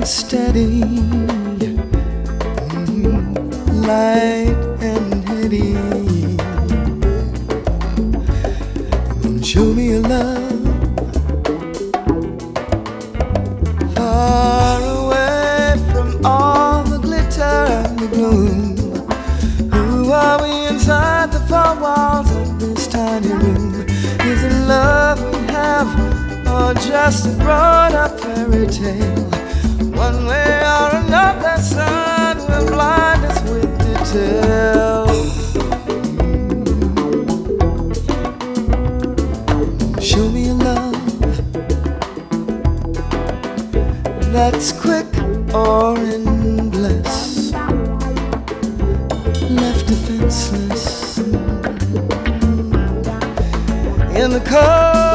steady, light and heady. Show me a love far away from all the glitter and the gloom. Who are we inside the four walls of this tiny room? Is it love we have, or just a grown-up fairy tale? One way or another, sun will blind us with details. Show me a love that's quick or endless, left defenseless in the cold